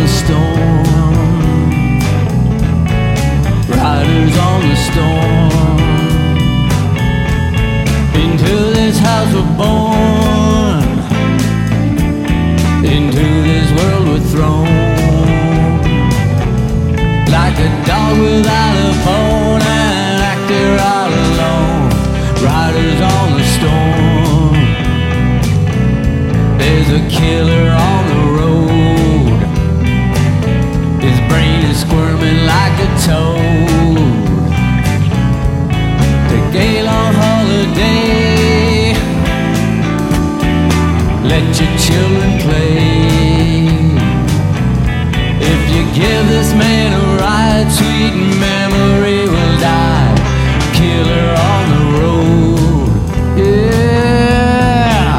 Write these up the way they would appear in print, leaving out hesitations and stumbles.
the storm. Riders on the storm. Into this house we're born. Into this world we're thrown. Like a dog without a bone, an actor all alone. Riders on the storm. There's a killer on the road. His brain is squirming like a toad. Take a long holiday. Let your children play. If you give this man a ride, sweet memory will die. Killer on the road, yeah.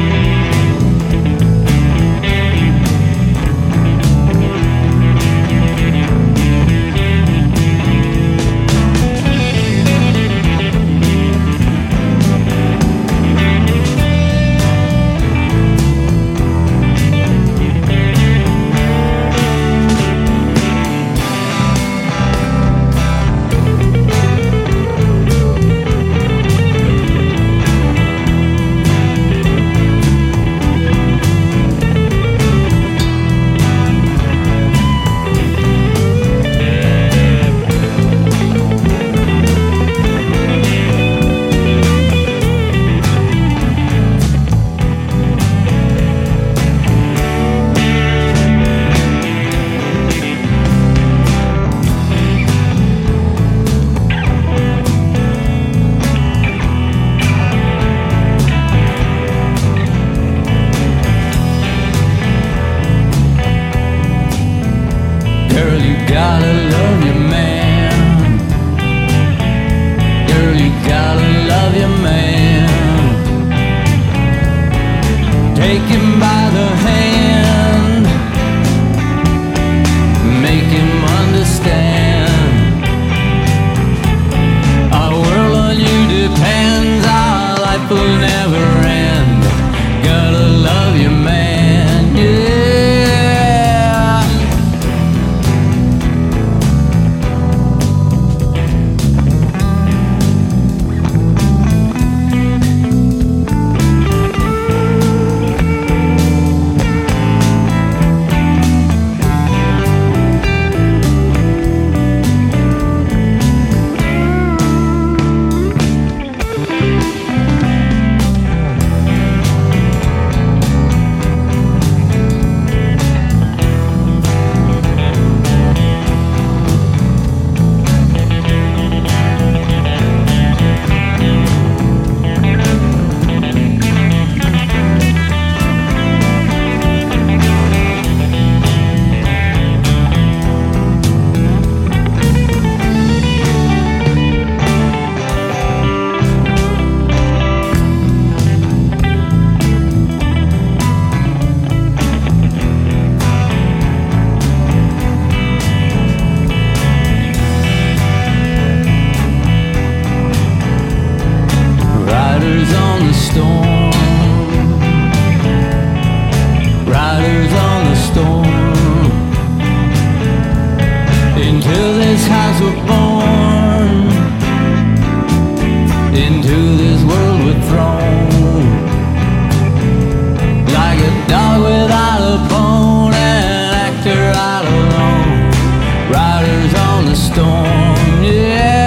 Girl, you gotta love your man. Girl, you gotta love your man. Take him by the hand. Make him understand. Our world on you depends. Our life will never end. Gotta love your man, yeah. Riders on the storm. Riders on the storm. Into this house we're born. Into this world we're thrown. Like a dog without a bone, an actor all alone. Riders on the storm, yeah.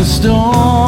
storm.